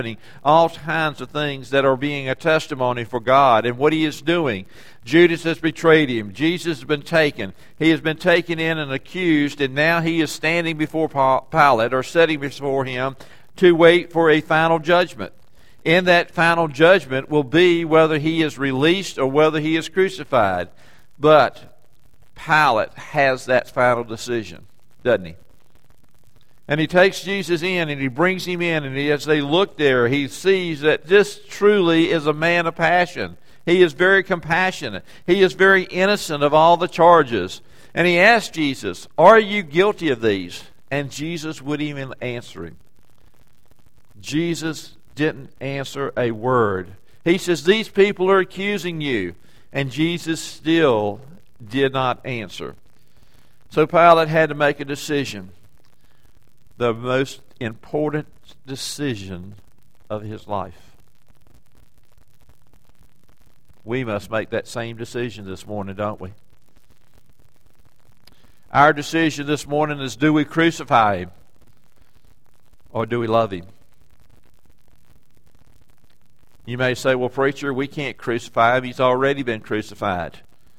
all kinds of things that are being a testimony for God and what he is doing. Judas has betrayed him. Jesus has been taken. He has been taken in and accused, and now he is standing before Pilate, or sitting before him, to wait for a final judgment. In that final judgment will be whether he is released or whether he is crucified. But Pilate has that final decision, doesn't he? And he takes Jesus in and he brings him in, and as they look there, he sees that this truly is a man of passion. He is very compassionate. He is very innocent of all the charges. And he asks Jesus, "Are you guilty of these?" And Jesus wouldn't even answer him. Jesus didn't answer a word. He says, "These people are accusing you." And Jesus still did not answer. So Pilate had to make a decision. The most important decision of his life. We must make that same decision this morning, don't we? Our decision this morning is, do we crucify him or do we love him? You may say, "Well, preacher, we can't crucify him. He's already been crucified."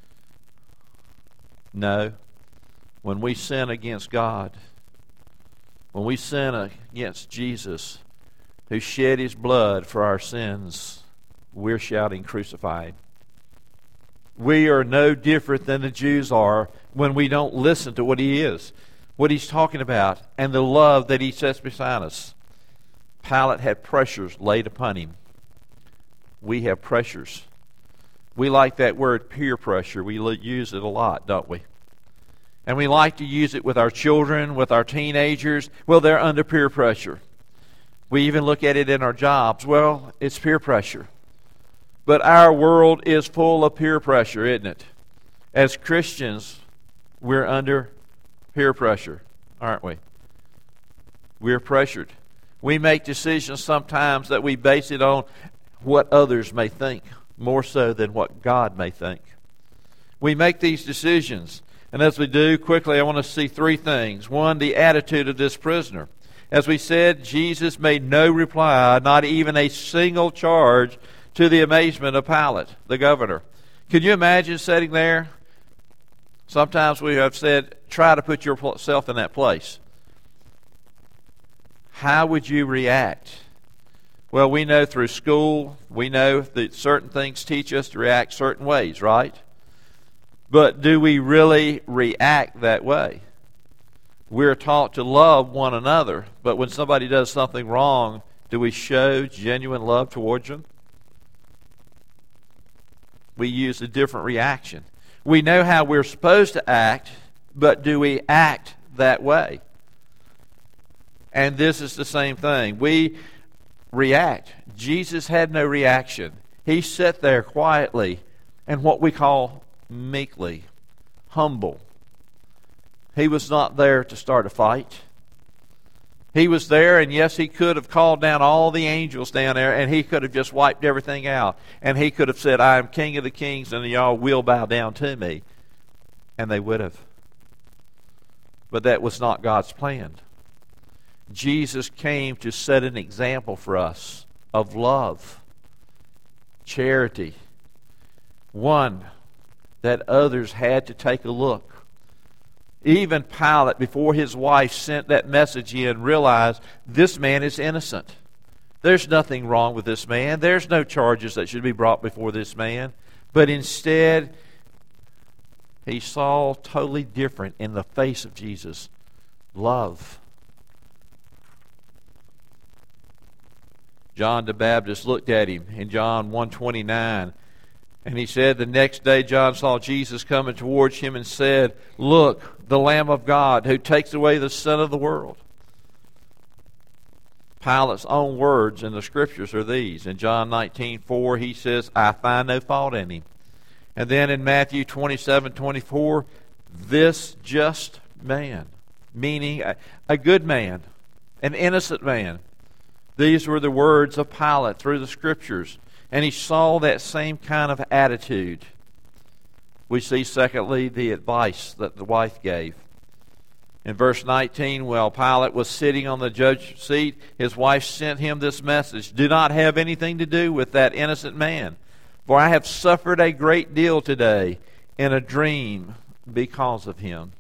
No. When we sin against God, when we sin against Jesus, who shed his blood for our sins, we're shouting, "Crucify him." We are no different than the Jews are when we don't listen to what he is, what he's talking about, and the love that he sets beside us. Pilate had pressures laid upon him. We have pressures. We like that word peer pressure. We use it a lot, don't we? And we like to use it with our children, with our teenagers. Well, they're under peer pressure. We even look at it in our jobs. Well, it's peer pressure. But our world is full of peer pressure, isn't it? As Christians, we're under peer pressure, aren't we? We're pressured. We make decisions sometimes that we base it on what others may think, more so than what God may think. We make these decisions, and as we do, quickly I want to see three things. One, the attitude of this prisoner. As we said, Jesus made no reply, not even a single charge, to the amazement of Pilate, the governor. Can you imagine sitting there? Sometimes we have said, try to put yourself in that place. How would you react? Well, we know through school, we know that certain things teach us to react certain ways, right? But do we really react that way? We're taught to love one another, but when somebody does something wrong, do we show genuine love towards them? We use a different reaction. We know how we're supposed to act, but do we act that way? And this is the same thing. We react. Jesus had no reaction. He sat there quietly and what we call meekly, humble. He was not there to start a fight. He was there, and yes, he could have called down all the angels down there, and he could have just wiped everything out. And he could have said, "I am King of the kings, and y'all will bow down to me." And they would have. But that was not God's plan. Jesus came to set an example for us of love, charity. One, that others had to take a look. Even Pilate, before his wife sent that message in, realized this man is innocent. There's nothing wrong with this man. There's no charges that should be brought before this man. But instead, he saw totally different in the face of Jesus. Love. John the Baptist looked at him in John 1:29, and he said, the next day John saw Jesus coming towards him and said, "Look, the Lamb of God who takes away the sin of the world." Pilate's own words in the Scriptures are these. In John 19:4, he says, "I find no fault in him." And then in Matthew 27:24, "This just man," meaning a good man, an innocent man. These were the words of Pilate through the Scriptures. And he saw that same kind of attitude. We see, secondly, the advice that the wife gave. In verse 19, while Pilate was sitting on the judge's seat, his wife sent him this message: "Do not have anything to do with that innocent man, for I have suffered a great deal today in a dream because of him."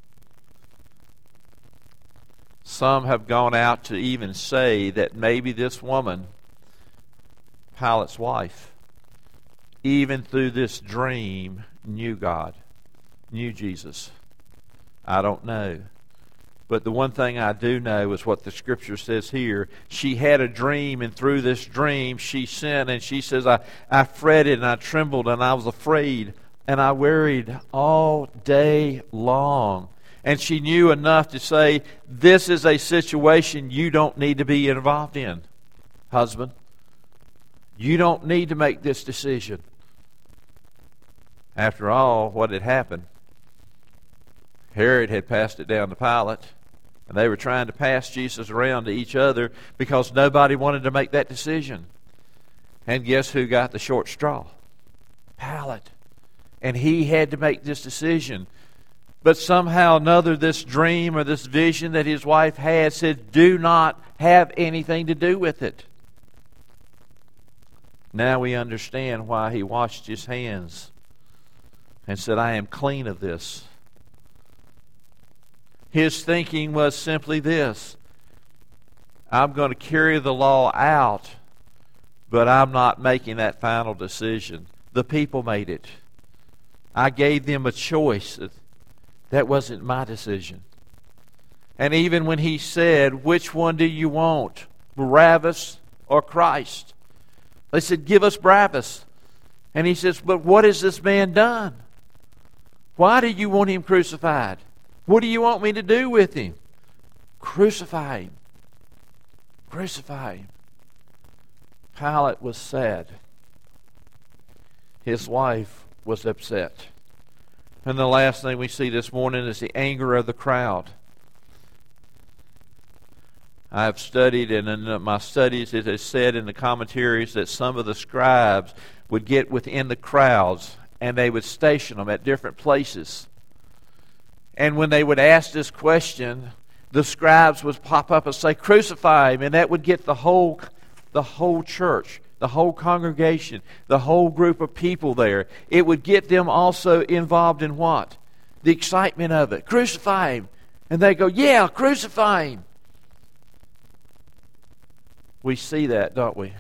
Some have gone out to even say that maybe this woman, Pilate's wife, even through this dream, knew God, knew Jesus. I don't know. But the one thing I do know is what the Scripture says here. She had a dream, and through this dream she sinned, and she says, I fretted and I trembled and I was afraid and I worried all day long. And she knew enough to say, this is a situation you don't need to be involved in, husband. You don't need to make this decision. After all, what had happened? Herod had passed it down to Pilate, and they were trying to pass Jesus around to each other because nobody wanted to make that decision. And guess who got the short straw? Pilate. And he had to make this decision. But somehow or another, this dream or this vision that his wife had said, do not have anything to do with it. Now we understand why he washed his hands and said, I am clean of this. His thinking was simply this: I'm going to carry the law out, but I'm not making that final decision. The people made it. I gave them a choice. That wasn't my decision. And even when he said, which one do you want, Barabbas or Christ? They said, give us Barabbas. And he says, but what has this man done? Why do you want him crucified? What do you want me to do with him? Crucify him. Crucify him. Pilate was sad. His wife was upset. And the last thing we see this morning is the anger of the crowd. I have studied, and in my studies it is said in the commentaries that some of the scribes would get within the crowds and they would station them at different places. And when they would ask this question, the scribes would pop up and say, crucify him, and that would get the whole church, the whole congregation, the whole group of people there. It would get them also involved in what? The excitement of it. Crucify him. And they go, yeah, crucify him. We see that, don't we?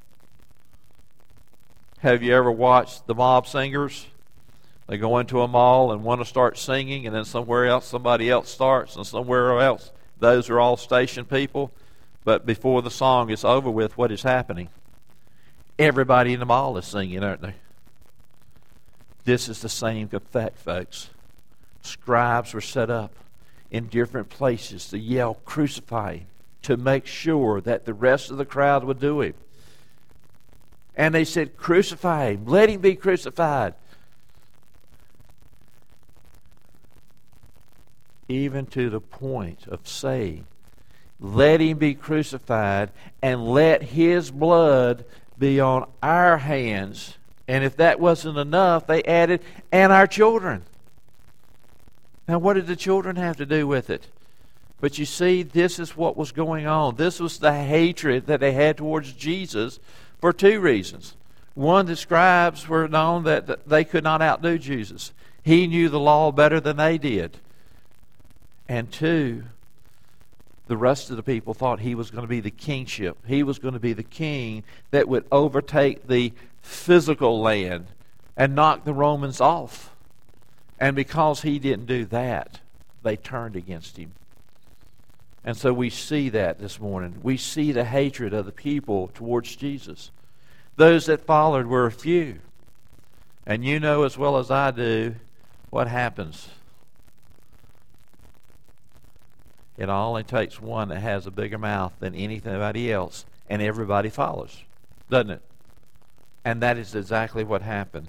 Have you ever watched the mob singers? They go into a mall and want to start singing, and then somewhere else somebody else starts, and somewhere else. Those are all station people. But before the song is over with, what is happening? Everybody in the mall is singing, aren't they? This is the same effect, folks. Scribes were set up in different places to yell, crucify him, to make sure that the rest of the crowd would do it. And they said, crucify him, let him be crucified. Even to the point of saying, let him be crucified and let his blood be on our hands. And if that wasn't enough, they added, and our children. Now, what did the children have to do with it? But you see, this is what was going on. This was the hatred that they had towards Jesus for two reasons. One, the scribes were known that they could not outdo Jesus. He knew the law better than they did. And two, the rest of the people thought he was going to be the kingship. He was going to be the king that would overtake the physical land and knock the Romans off. And because he didn't do that, they turned against him. And so we see that this morning. We see the hatred of the people towards Jesus. Those that followed were few. And you know as well as I do what happens. It only takes one that has a bigger mouth than anybody else, and everybody follows, doesn't it? And that is exactly what happened.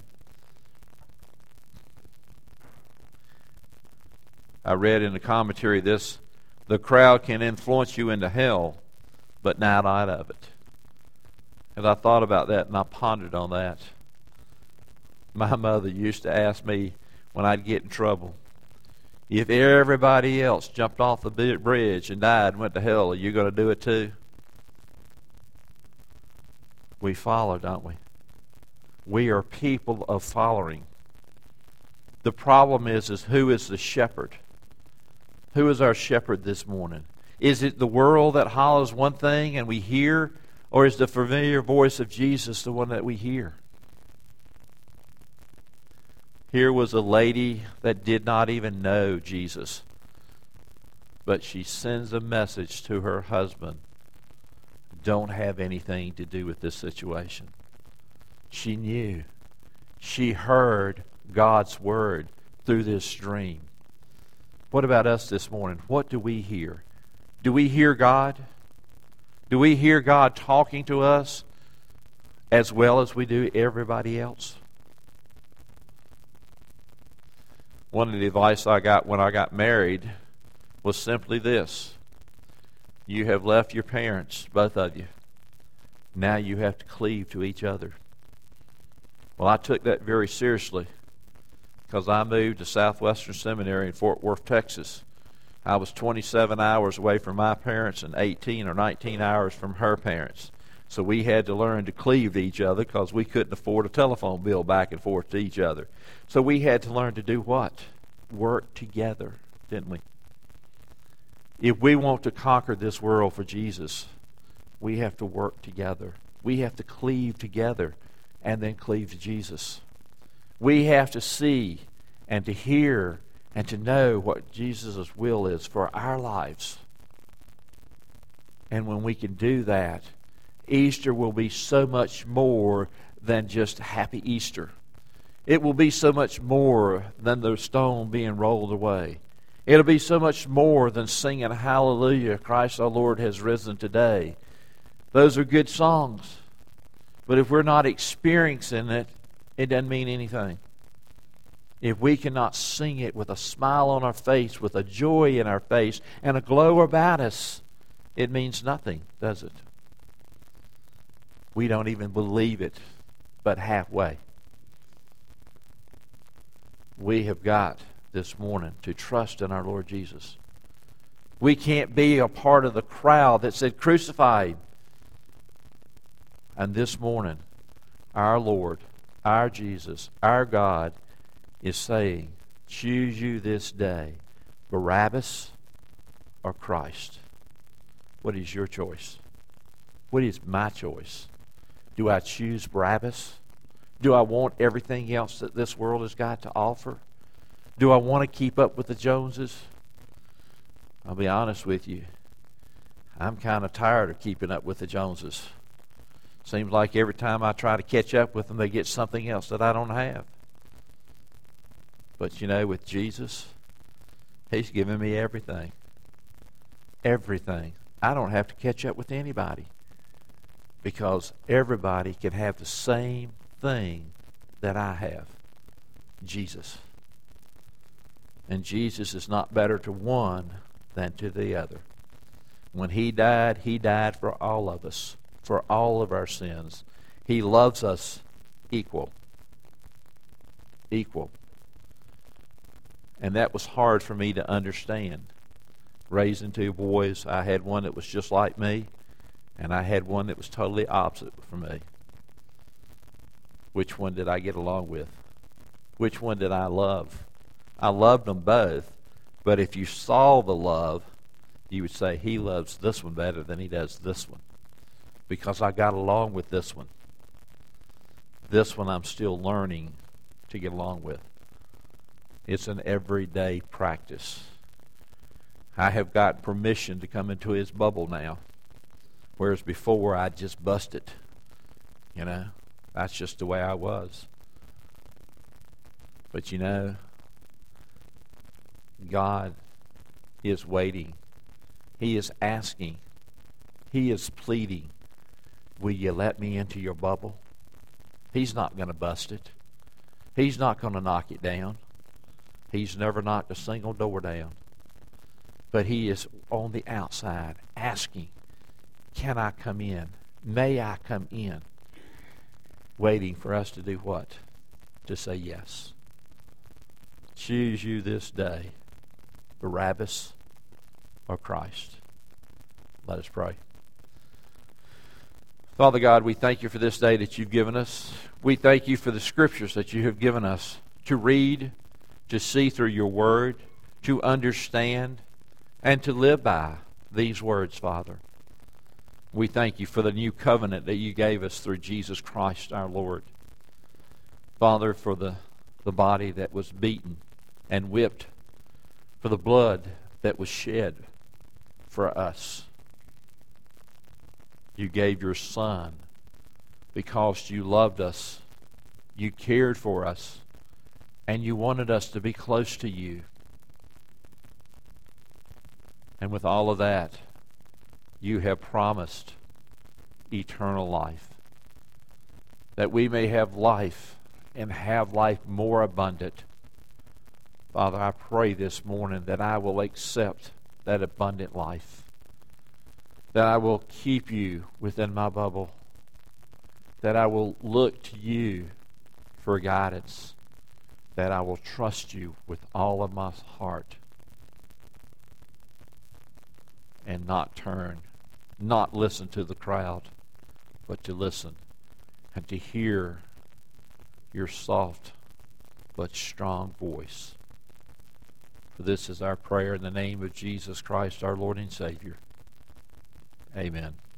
I read in the commentary this: the crowd can influence you into hell, but not out of it. And I thought about that and I pondered on that. My mother used to ask me when I'd get in trouble, If everybody else jumped off the bridge and died and went to hell, are you going to do it too? We follow, don't we? We are people of following. The problem is who is the shepherd? Who is our shepherd this morning? Is it the world that hollers one thing and we hear, or is the familiar voice of Jesus the one that we hear? Here was a lady that did not even know Jesus, but she sends a message to her husband. Don't have anything to do with this situation. She knew. She heard God's word through this dream. What about us this morning? What do we hear? Do we hear God? Do we hear God talking to us as well as we do everybody else? One of the advice I got when I got married was simply this. You have left your parents, both of you. Now you have to cleave to each other. Well, I took that very seriously because I moved to Southwestern Seminary in Fort Worth, Texas. I was 27 hours away from my parents and 18 or 19 hours from her parents. So we had to learn to cleave to each other because we couldn't afford a telephone bill back and forth to each other. So we had to learn to do what? Work together, didn't we? If we want to conquer this world for Jesus, we have to work together. We have to cleave together and then cleave to Jesus. We have to see and to hear and to know what Jesus' will is for our lives. And when we can do that, Easter will be so much more than just Happy Easter. It will be so much more than the stone being rolled away. It'll be so much more than singing Hallelujah, Christ our Lord has risen today. Those are good songs. But if we're not experiencing it, it doesn't mean anything. If we cannot sing it with a smile on our face, with a joy in our face, and a glow about us, it means nothing, does it? We don't even believe it, but halfway. We have got this morning to trust in our Lord Jesus. We can't be a part of the crowd that said crucified. And this morning, our Lord, our Jesus, our God is saying, choose you this day, Barabbas or Christ. What is your choice? What is my choice? Do I choose Barabbas? Do I want everything else that this world has got to offer? Do I want to keep up with the Joneses? I'll be honest with you. I'm kind of tired of keeping up with the Joneses. Seems like every time I try to catch up with them, they get something else that I don't have. But you know, with Jesus, He's given me everything. Everything. I don't have to catch up with anybody because everybody can have the same thing that I have. Jesus. And Jesus is not better to one than to the other. When He died for all of us, for all of our sins. He loves us equal. Equal. And that was hard for me to understand. Raising two boys, I had one that was just like me, and I had one that was totally opposite from me. Which one did I get along with? Which one did I love? I loved them both, but if you saw the love, you would say he loves this one better than he does this one, because I got along with this one. This one I'm still learning to get along with. It's an everyday practice. I have got permission to come into his bubble now, whereas before I just busted. You know, that's just the way I was. But you know, God is waiting. He is asking. He is pleading. Will you let me into your bubble? He's not going to bust it. He's not going to knock it down. He's never knocked a single door down. But He is on the outside asking, can I come in? May I come in? Waiting for us to do what? To say yes. Choose you this day, Barabbas or Christ? Let us pray. Father God, we thank you for this day that you've given us. We thank you for the scriptures that you have given us to read, to see through your word, to understand, and to live by these words, Father. We thank you for the new covenant that you gave us through Jesus Christ our Lord. Father, for the body that was beaten and whipped, for the blood that was shed for us. You gave your Son because you loved us, you cared for us, and you wanted us to be close to you. And with all of that, you have promised eternal life, that we may have life and have life more abundant. Father, I pray this morning that I will accept that abundant life, that I will keep you within my bubble, that I will look to you for guidance, that I will trust you with all of my heart and not listen to the crowd, but to listen and to hear your soft but strong voice. For this is our prayer in the name of Jesus Christ, our Lord and Savior. Amen.